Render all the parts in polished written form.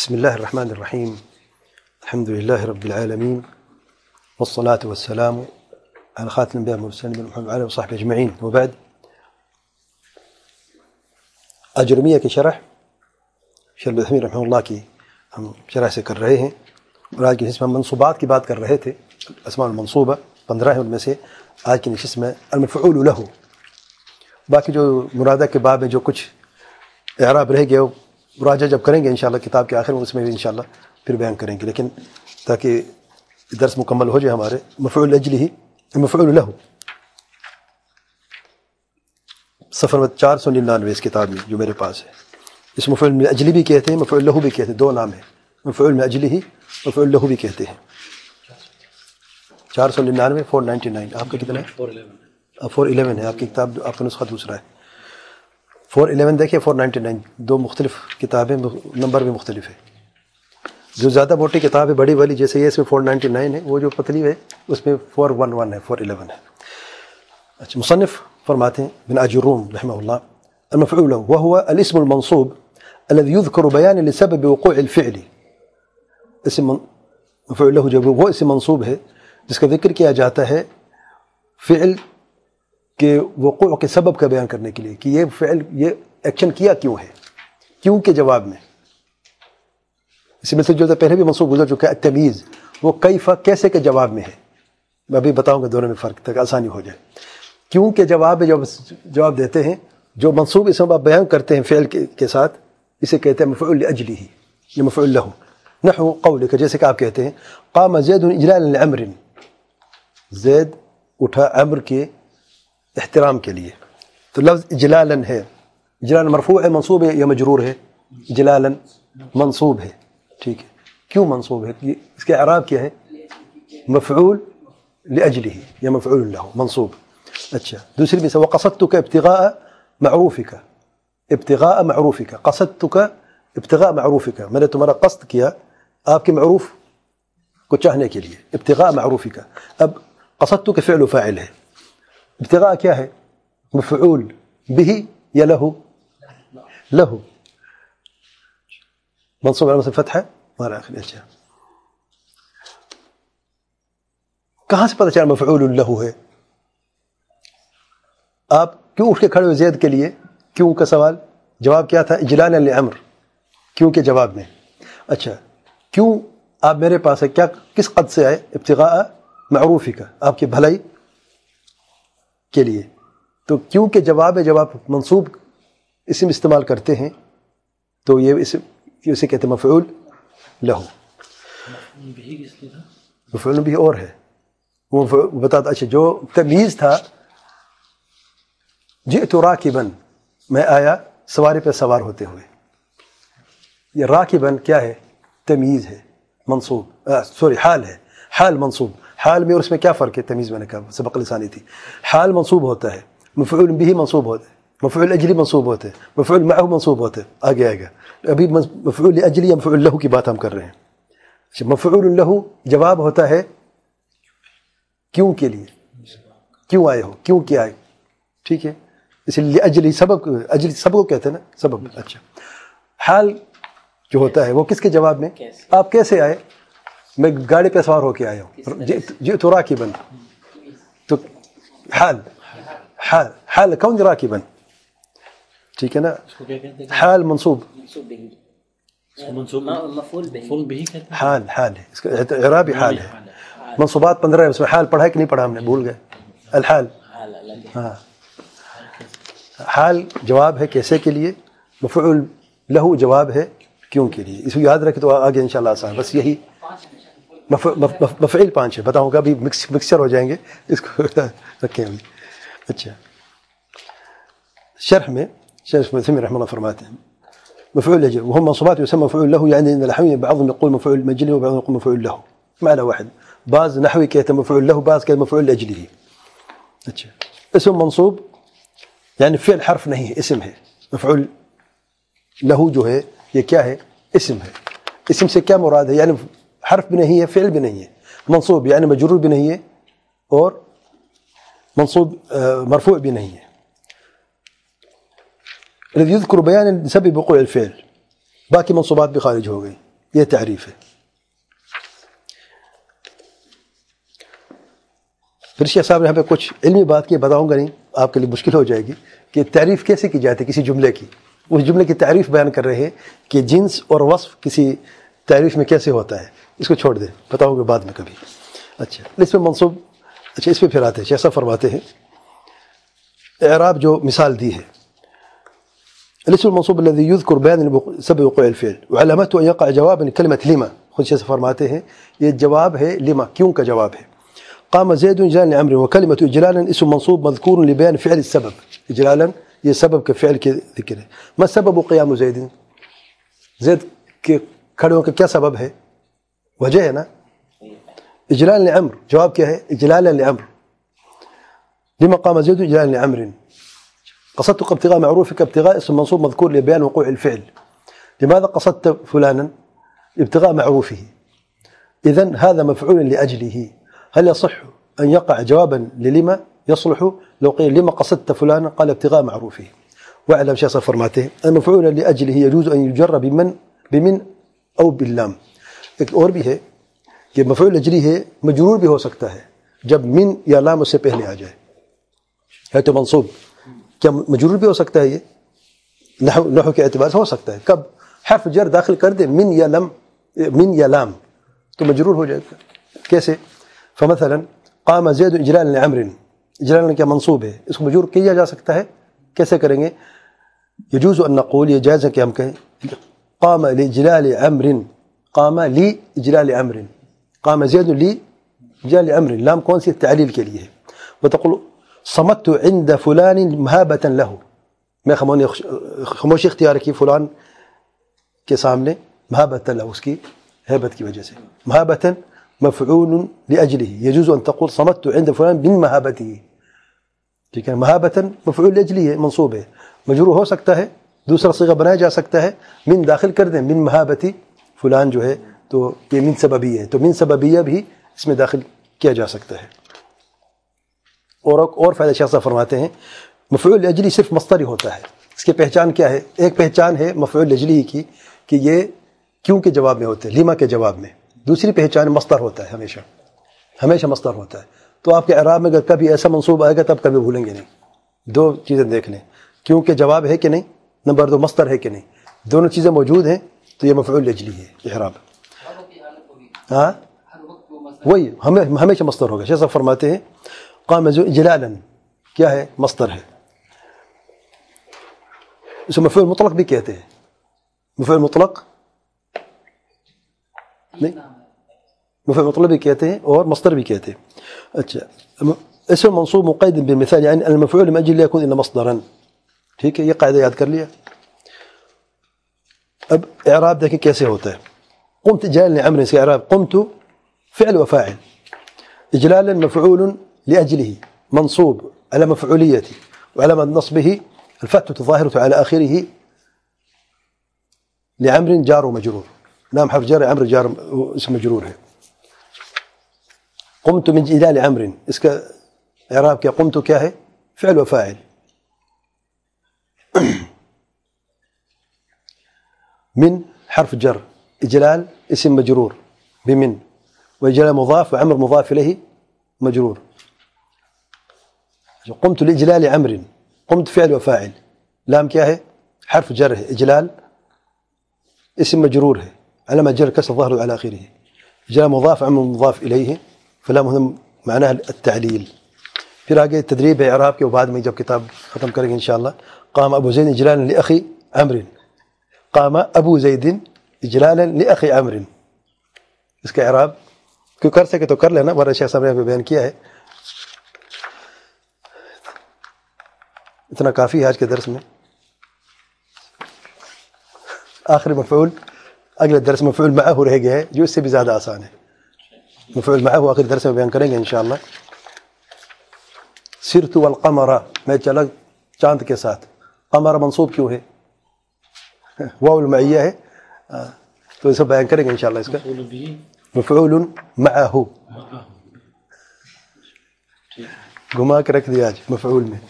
بسم الله الرحمن الرحيم. الحمد لله رب العالمين، والصلاة والسلام على خاتم الأنبياء والمرسلين محمد وعلى آله وصحبه أجمعين، وبعد. اجرمیہ کے شرح شیخ العثیمین رحمہ اللہ کی ہم شرح سے کر رہے ہیں، اور آج کی نشست میں منصوبات کی بات کر رہے تھے. اسماء المنصوبہ 15 ہیں، ان میں سے آج کی نشست میں المفعول لہ. باقی جو مرادہ کے باب میں جو کچھ اعراب رہ گیا وہ مراجعہ جب کریں گے انشاءاللہ کتاب کے آخر میں، اس میں بھی انشاءاللہ پھر بیان کریں گے، لیکن تاکہ درس مکمل ہو جائے ہمارے. مفعول لاجلہ، مفعول لہ، صفحہ 499 اس کتاب میں جو میرے پاس ہے. اس مفعول من اجلی بھی کہتے ہیں، مفعول لہ بھی کہتے ہیں، دو نام ہیں. مفعول من اجلہ، مفعول لہ بھی کہتے ہیں. 499 499 آپ کا کتنا ہے؟ 411 ہے آپ کی کتاب، آپ کا نسخہ دوسرا ہے. 411 دیکھیں، 499 دو مختلف کتابیں، نمبر بھی مختلف ہے. جو زیادہ موٹی کتاب ہے بڑی والی جیسے یہ، اس میں 499 ہے، وہ جو پتلی ہے اس میں 411 ہے، 411 ہے. اچھا، مصنف فرماتے ہیں بن اجروم رحمہ اللہ: المفعول وهو الاسم المنصوب الذي يذكر بيانا لسبب وقوع الفعل. اسم مفعول له جو وہ اسم منصوب ہے جس کا ذکر کیا جاتا ہے فعل کے وقوع کے سبب کا بیان کرنے کے لیے، کہ یہ فعل، یہ ایکشن کیا کیوں ہے، کیوں کے جواب میں. اسی میں سے جو پہلے بھی منصوب گزر چکا ہے التمییز، وہ کیف، کیسے کے جواب میں ہے. میں ابھی بتاؤں گا دونوں میں فرق تاکہ آسانی ہو جائے. کیوں کے جواب میں جواب دیتے ہیں، جو منصوب اسم آپ بیان کرتے ہیں فعل کے ساتھ، اسے کہتے ہیں مفعول لاجلہ، یہ مفعول لہ. نحو قولک، جیسے کہ آپ کہتے ہیں قام زید اجلالا لعمر، زید اٹھا عمر کے احترام کے لیے. تو لفظ اجلالا ہے، اجلالا مرفوع ہے، منصوب ہے یا مجرور ہے؟ اجلالا منصوب ہے. ٹھیک ہے، کیوں منصوب ہے؟ اس کے اعراب کیا ہے؟ مفعول لاجلہ یا مفعول لہ، منصوب. اچھا، دوسری مثال وقصدتک ابتغاء معروفک، ابتغاء معروفک، قصدتک ابتغاء معروفک، میں نے تمہارا قصد کیا آپ کے معروف کو چاہنے کے لیے، ابتغاء معروفک. اب قصدتک فعل و فاعل ہے، ابتغاء کیا ہے؟ مفعول به یا لہ؟ لہ، منصوب علامہ فتحہ ہمارا آخر. اچھا، کہاں سے پتہ چلا مفعول لہ ہے؟ آپ کیوں اٹھ کے کھڑے ہوئے زید کے لیے؟ کیوں کا سوال، جواب کیا تھا؟ اجلالا لعمر، کیوں کے جواب میں. اچھا، کیوں آپ میرے پاس ہے، کیا کس قد سے آئے؟ ابتغاء معروفک، آپ کی بھلائی کے لیے. تو کیوں کے جواب میں جب آپ منصوب اسم استعمال کرتے ہیں تو یہ اسے کہتے ہیں مفعول لہ. مفعول بھی اور ہے، وہ بتاتا. اچھا، جو تمییز تھا جئت راکبا، میں آیا سواری پہ سوار ہوتے ہوئے. یہ راکبا کیا ہے؟ تمییز ہے، منصوب، حال ہے، حال منصوب. حال میں اور اس میں کیا فرق ہے؟ تمییز میں نے کہا سبق لسانی تھی. حال منصوب ہوتا ہے، مفعول به منصوب ہوتا ہے، مفعول اجلی منصوب ہوتے ہیں، مفعول معه منصوب ہوتے ہیں. آگے آئے گا. ابھی مفعول اجلی یا مفعول لہ کی بات ہم کر رہے ہیں. مفعول لہ جواب ہوتا ہے کیوں کے لیے، کیوں آئے ہو، کیوں کیا آئے. ٹھیک ہے، اس لیے اجلی سبب، اجلی سبب کو کہتے ہیں نا، سبب. اچھا، حال جو ہوتا ہے وہ کس کے جواب میں؟ آپ کیسے آئے؟ میں گاڑی پہ سوار ہو کے آیا ہوں، جئت راکبا. تو حال، حال، حال کون راکبا. ٹھیک ہے نا، حال منصوب، حال، حال ہے، اس کا اعرابی حال ہے. منصوبات 15 ہے، اس میں حال پڑھا ہے کہ نہیں پڑھا؟ ہم نے بھول گئے. الحال، ہاں، حال جواب ہے کیسے کے لیے، مفعول لہ جواب ہے کیوں کے لیے. اس کو یاد رکھیں تو آگے انشاءاللہ آسان. بس یہی مفعول 5 ہے، بتاؤں گا ابھی مکسچر ہو جائیں گے، اس کو رکھیں ابھی. اچھا، شرح میں شیخ العثیمین رحمہ اللہ فرماتے ہیں مفعول لہ وهم منصوبات يسمى مفعول له، يعني ان النحويين بعضهم يقول مفعول لاجله وبعضهم يقول مفعول له، معنى واحد. بعض نحوی کہتے ہیں مفعول له، بعض کہتے ہیں مفعول لاجله. اچھا، اسم منصوب یعنی فعل حرف نہیں ہے، اسم ہے. مفعول لہ جو ہے یہ کیا ہے؟ اسم ہے. اسم سے کیا مراد ہے؟ یعنی حرف بھی نہیں ہے، فعل بھی نہیں ہے. منصوب یعنی مجرور بھی نہیں ہے، اور منصوب مرفوع بھی نہیں ہے. الذي يذكر بيان سبب وقوع الفعل، باقی منصوبات بھی خارج ہو گئی. یہ تعریف ہے. پھر شیخ صاحب نے یہاں پہ کچھ علمی بات کی، بتاؤں گا نہیں، آپ کے لیے مشکل ہو جائے گی کہ تعریف کیسے کی جاتی ہے کسی جملے کی. اس جملے کی تعریف بیان کر رہے ہیں کہ جنس اور وصف کسی تعریف میں کیسے ہوتا ہے. اس کو چھوڑ دیں، بتاؤں گے بعد میں کبھی. اچھا اس میں منصوب، اچھا اس پہ پھر آتے ہیں. شیخ صاحب فرماتے ہیں اعراب جو مثال دی ہے، الاسم المنصوب الذي يذكر بيان سبب وقوع الفعل وعلامته ان يقع جوابا لكلمه لما. خود شیخ صاحب فرماتے ہیں یہ جواب ہے لما، کیوں کا جواب ہے. قام زید اجلالا لعمر وكلمه اجلالا اسم منصوب مذكور لبيان فعل السبب. اجلالا یہ سبب کے فعل کے ذکر ہے. ما سبب قیام زید؟ زید کے کھڑے ہونے کا کیا سبب ہے؟ وجہ ہے نا. اجلالا لعمر، جواب کیا ہے؟ اجلالا لعمر. لما قام زيد اجلالا لعمر. قصدتك ابتغاء معروفك ابتغاء اسم منصوب مذكور لبيان وقوع الفعل. لماذا قصدت فلانا؟ ابتغاء معروفه. إذن هذا مفعول لأجله. هل يصح أن يقع جوابا للما؟ يصلح لو قيل لما قصدت فلانا قال ابتغاء معروفه. واعلم شيخ فرماته المفعول لأجله يجوز أن يجر بمن أو باللام. ایک اور بھی ہے کہ مفعول اجلی ہے مجرور بھی ہو سکتا ہے جب من یا لام اس سے پہلے آ جائے. ہے تو منصوب، کیا مجرور بھی ہو سکتا ہے؟ یہ نحو کے اعتبار سے ہو سکتا ہے. کب حرف جر داخل کر دے من یا لام تو مجرور ہو جائے گا. کیسے؟ فمثلا قام زید اجلالا لعمر. اجلالا کیا منصوب ہے، اس کو مجرور کیا جا سکتا ہے. کیسے کریں گے؟ یجوز ان نقول، یہ جائز ہے کہ ہم کہیں قام لاجلال عمر، قام لی اجلال عمر، قام زید لی اجلال عمر. لام کون سی؟ تعلیل کے لیے ہے. وتقول صمت عند فلان مهابة له. میں خاموشی اختیار کی فلان کے سامنے مهابة له، اس کی ہیبت کی وجہ سے. مهابة مفعول لأجله، يجوز أن تقول صمت عند فلان من مهابته. ٹھیک ہے، مهابة مفعول لأجله ہے، منصوب ہے، مجرور ہو سکتا ہے، دوسرا صیغہ بنایا جا سکتا ہے، من داخل کر دیں، من مهابة فلان جو ہے تو یہ من سببیہ ہے، تو من سببیہ بھی اس میں داخل کیا جا سکتا ہے. اور فائدہ شیخ صاحب فرماتے ہیں مفعول لاجلی صرف مصدر ہی ہوتا ہے. اس کی پہچان کیا ہے؟ ایک پہچان ہے مفعول لاجلی کی کہ یہ کیوں کے جواب میں ہوتے ہیں، لما کے جواب میں. دوسری پہچان مصدر ہوتا ہے، ہمیشہ مصدر ہوتا ہے. تو آپ کے اعراب میں اگر کبھی ایسا منصوب آئے گا تب کبھی بھولیں گے نہیں. دو چیزیں دیکھ لیں، کیوں کے جواب ہے کہ نہیں، نمبر دو مصدر ہے کہ نہیں. دونوں چیزیں موجود ہیں تو یہ مفعول لاجلی ہے اعراب. ہاں وہی ہمیشہ مصدر ہوگا. شیخ صاحب فرماتے ہیں قام اجلالا کیا ہے؟ مصدر ہے. اسے مفعول مطلق بھی کہتے ہیں. مفعول مطلق نہیں، مفعول مطلق بھی کہتے ہیں اور مصدر بھی کہتے ہیں. اچھا اسم منصوب مقید بالمثال یعنی المفعول من اجل يكون الا مصدرا. ٹھیک ہے، یہ قاعدہ یاد کر لیا. اب اعراب دیکھیں کیسے ہوتا ہے. قمت اجلالا لعمر، اس کا اعراب قمت فعل وفاعل، اجلالا مفعول لأجله منصوب على مفعوليته وعلى نصبه الفتحة الظاهرة على آخره لعمر جار ومجرور. لام حرف جر، عمر جار اسم مجرور ہے. قمت من إجلال عمر، اس کا اعراب کیا؟ قمت کیا ہے؟ فعل وفاعل. من حرف جر، إجلال اسم مجرور بمن، وإجلال مضاف وعمر مضاف إليه مجرور. قمت لإجلال عمر، قمت فعل وفاعل، لام کیا ہے؟ حرف جر ہے، اجلال اسم مجرور ہے، علامة جر كسر ظهره على آخره. اجلال مضاف عمر مضاف إليه، فلام هنا معناها التعليل. پھر آگے تدریب ہے اعراب کے، بعد میں جب کتاب ختم کریں گے انشاءاللہ. قام ابو زید اجلالا لأخي عمر، قام ابو زید اجلالا لأخي عمر. اس کا اعراب کوئی کر سکے تو کر لینا، ورنہ شیخ صاحب نے بیان کیا ہے. اتنا کافی ہے آج کے درس میں. آخر مفعول اگلے درس مفعول معه رہ گیا ہے جو اس سے بھی زیادہ آسان ہے. مفعول معه آخر درس میں بیان کریں گے انشاءاللہ. سرت والقمر، میں چلا چاند کے ساتھ. قمر منصوب کیوں ہے؟ واو المعیہ ہے، تو اسے بیان کریں گے انشاءاللہ. اس کا مفعول معه گھما کے رکھ دیا آج مفعول میں.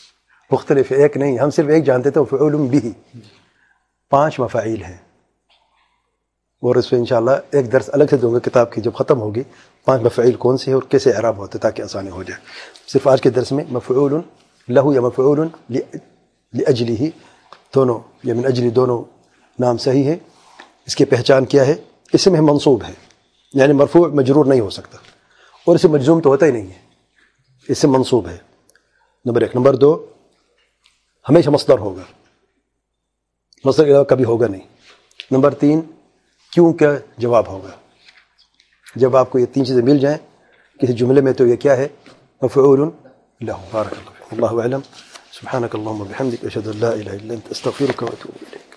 مختلف ہے، ایک نہیں، ہم صرف ایک جانتے تھے مفعول به. 5 مفاعیل ہیں. اور اس پہ انشاءاللہ ایک درس الگ سے دوں گا کتاب کی جب ختم ہوگی 5 مفعول کون سے ہیں اور کیسے اعراب ہوتے ہیں تاکہ آسانی ہو جائے. صرف آج کے درس میں مفعول لہو یا مفعول لاجلہ دونوں یا من اجلی دونوں نام صحیح ہے. اس کی پہچان کیا ہے؟ اسم ہے منصوب ہے یعنی مرفوع مجرور نہیں ہو سکتا اور اسے مجزوم تو ہوتا ہی نہیں ہے. اسم منصوب ہے نمبر 1. نمبر 2 ہمیشہ مصدر ہوگا, مصدر کے علاوہ کبھی ہوگا نہیں. نمبر 3 کیوں کا جواب ہوگا. جب آپ کو یہ 3 چیزیں مل جائیں کسی جملے میں تو یہ کیا ہے؟ مفعول لہ. بارک اللہ فیک. اللہ اعلم. سبحانک اللہم وبحمدک اشہد ان لا الہ الا انت استغفرک واتوب الیک.